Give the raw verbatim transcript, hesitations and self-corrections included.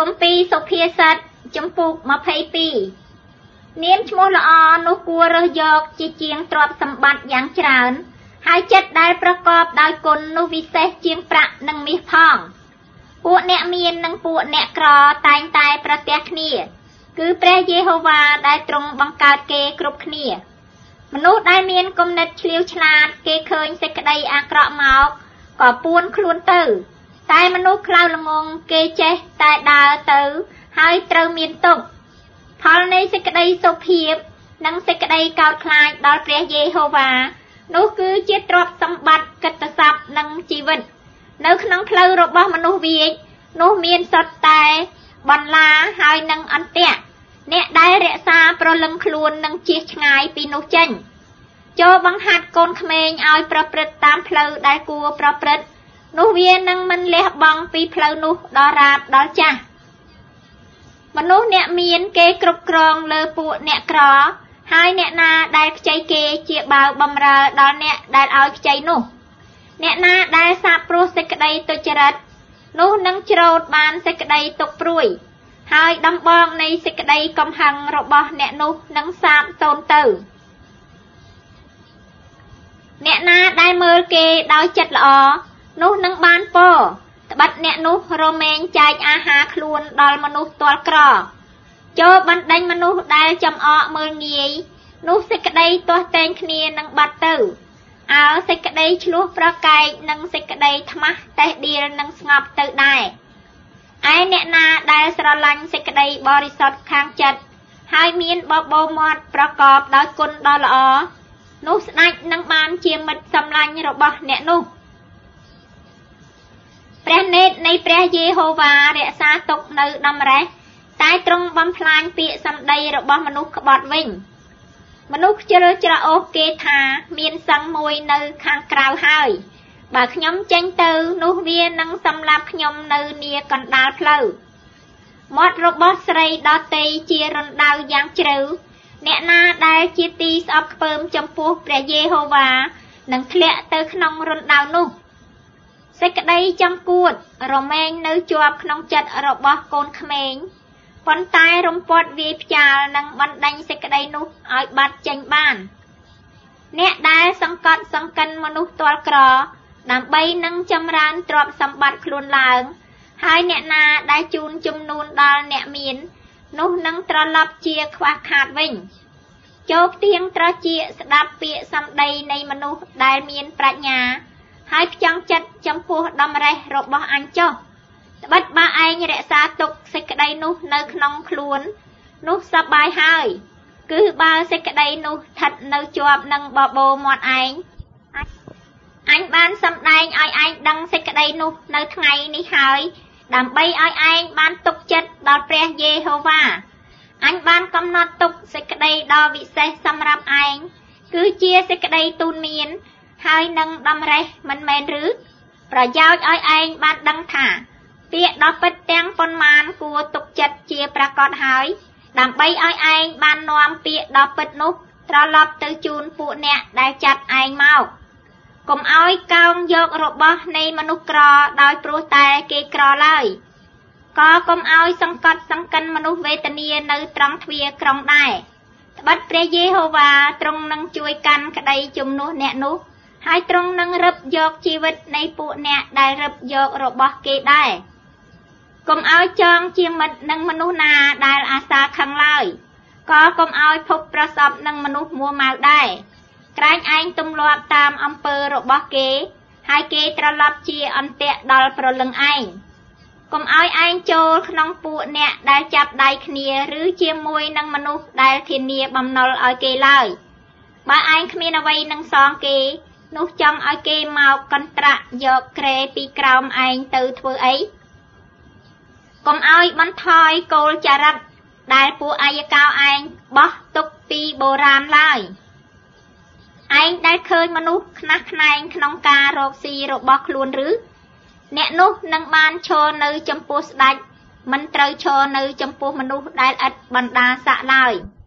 គម្ពីរសុភាសិតចំពុកម្ភៃពីរនាមឈ្មោះល្អនោះគួររើសយកជាជាងទ្រព្យសម្បត្តិយ៉ាងច្រើនហើយចិត្តដែលប្រកបដោយគុណនោះវិសេសជាងប្រាក់និងមាសផងពួកអ្នកមាននិងពួកអ្នកក្រតែងតែប្រទះគ្នាគឺព្រះយេហូវ៉ាដែលទ្រង់បង្កើតគេគ្រប់គ្នាមនុស្សដែលមានគំនិតឆ្លៀវឆ្លាតគេឃើញសេចក្តីអាក្រក់មកក៏ពួនខ្លួនទៅតែមនុស្សខ្លៅល្ងងគេចេះតែដើរទៅហើយត្រូវមានទុក្ខផលនៃសេចក្តីសុភាពនិងសេចក្តីកោតខ្លាចដល់ព្រះយេហូវ៉ានោះគឺជាទ្រព្យសម្បត្តិកិត្តិស័ព្ទនិងជីវិតនៅក្នុងផ្លូវរបស់មនុស្សវាចនោះមានសុទ្ធតែបន្លាហើយនឹងអន្ទាក់អ្នកដែលរក្សាប្រលឹងខ្លួននិងជៀសឆ្ងាយពីនោះចេញចូលបង្ហាត់កូនក្មេងឲ្យប្រព្រឹត្តតាមផ្លូវដែលគួរប្រព្រឹត្តនោះវានឹងមិនលះបង់ពីផ្លូវនោះដល់រាបដល់ចាស់មនុស្សអ្នកមានគេគ្រប់គ្រងលើពួកអ្នកក្រហើយអ្នកណាដែលខ្ចីគេជាបាវបំរើដល់អ្នកដែលឲ្យខ្ចីនោះអ្នកណាដែលសាបព្រោះសេចក្តីទុច្ចរិតនោះនឹងច្រូតបានសេចក្តីទុក្ខព្រួយហើយដំបងនៃសេចក្តីកំហឹងរបស់អ្នកនោះនឹងសាបសូន្យទៅអ្នកណាដែលមើលគេដោយចិត្តល្អនោះនឹងបានពរត្បិតអ្នកនោះរមែងចែកអាហារខ្លួនដល់មនុស្សទាល់ក្រចូលបណ្ដេញមនុស្សដែលចំអកមើលងាយនោះសេចក្តីទាស់តែងគ្នានឹងបាត់ទៅអើសេចក្តីឆ្លោះប្រកែកនិងសេចក្តីថ្មាស់តេះដៀលនឹងស្ងប់ទៅដែរឯអ្នកណាដែលស្រឡាញ់សេចក្តីបរិសុទ្ធខាងចិត្តហើយមានបបោមាត់ប្រកបដោយគុណដ៏ល្អនោះស្ដេចនឹងបានជាមិត្តសម្លាញ់របស់អ្នកនោះព្រះនេតនៃព្រះយេហូវ៉ារក្សាទុកនៅដំរេះតែទ្រង់បំផ្លាញពាក្យសម្ដីរបស់មនុស្សក្បត់វិញមនុស្សខ្ជិលច្រអូសគេថាមានសឹងមួយនៅខាងក្រៅហើយបើខ្ញុំចេញទៅនោះវានឹងសម្លាប់ខ្ញុំនៅនាកណ្ដាលផ្លូវមាត់របស់ស្រីដតេជារណ្ដៅយ៉ាងជ្រៅអ្នកណាដែលជាទីស្អប់ខ្ពើមចំពោះព្រះយេហូវ៉ានឹងធ្លាក់ទៅក្នុងរណ្ដៅនោះសេចក្តីចំគួតរមែងនៅជាប់ក្នុងចិត្តរបស់កូនក្មេងប៉ុន្តែរំពាត់វាយផ្ចាលនឹងបណ្ដេញសេចក្តីនោះឲ្យបាត់ចេញបានអ្នកដែលសង្កត់សង្កិនមនុស្សទាល់ក្រដើម្បីនឹងចម្រើនទ្រព្យសម្បត្តិខ្លួនឡើងហើយអ្នកណាដែលជូនជំនួនដល់អ្នកមាននោះនឹងត្រឡប់ជាខ្វះខាតវិញចូលផ្ទៀងត្រចៀកស្ដាប់ពាក្យសម្ដីនៃមនុស្សដែលមានប្រាជ្ញាហើយផ្ចង់ចិត្តចំពោះដំរេះរបស់អញចុះត្បិតបើឯងរក្សាទុកសេចក្តីនោះនៅក្នុងខ្លួននោះសប្បាយហើយគឺបើសេចក្តីនោះស្ថិតនៅជាប់នឹងបបោមាត់ឯងអញបានសម្ដែងឲ្យឯងដឹងសេចក្តីនោះនៅថ្ងៃនេះហើយដើម្បីឲ្យឯងបានទុកចិត្តដល់ព្រះយេហូវ៉ាអញបានកំណត់ទុកសេចក្តីដ៏វិសេសសម្រាប់ឯងគឺជាសេចក្តីទូនមានហើយនឹងដំរេះមិនមែនឬប្រយោជន៍ឲ្យឯងបានដឹងថាពាក្យដ៏ពិតទាំងប៉ុន្មានគួរទុកចិត្តជាប្រកបហើយដើម្បីឲ្យឯងបាននាំពាក្យដ៏ពិតនោះត្រឡប់ទៅជូនពួកអ្នកដែលចាត់ឯងមកកុំឲ្យកោងយករបស់នៃមនុស្សក្រដោយព្រោះតែគេក្រឡើយក៏កុំឲ្យសង្កត់សង្កិនមនុស្សវេទនានៅត្រង់ទ្វារក្រុងដែរត្បិតព្រះយេហូវ៉ាទ្រង់នឹងជួយកាន់ក្តីជំនួសអ្នកនោះហើយទ្រង់នឹងរឹបយកជីវិតនៃពួកអ្នកដែលរឹបយករបស់គេដែរកុំឲ្យចងជាមិត្តនឹងមនុស្សណាដែលអាសាខឹងឡើយក៏កុំឲ្យភពប្រសពនឹងមនុស្សមួម៉ៅដែរក្រែងឯងទម្លាប់តាមអំពើរបស់គេហើយគេត្រឡប់ជាអន្ទាក់ដល់ប្រលឹងឯងកុំឲ្យឯងចូលក្នុងពួកអ្នកដែលចាប់ដៃគ្នាឬជាមួយនឹងមនុស្សដែលធានាបំណុលឲ្យគេឡើយបើឯងគ្មានអ្វីនឹងសងគេនោះចង់ឲ្យគេមកកន្ត្រាក់យកក្រែពីក្រោមឯងទៅធ្វើអីកុំឲ្យបន្ថយគោលចរិតដែលពួកអាយកោឯងបោះទុកពីបុរាណឡើយឯងដែលឃើញមនុស្សខ្នះខ្នែងក្នុងការរកស៊ីរបស់ខ្លួនឬអ្នកនោះនឹងបានឈរនៅចំពោះស្ដេចមិនត្រូវឈរនៅចំពោះមនុស្សដែលឥតបណ្ដាស័ក្តិឡើយ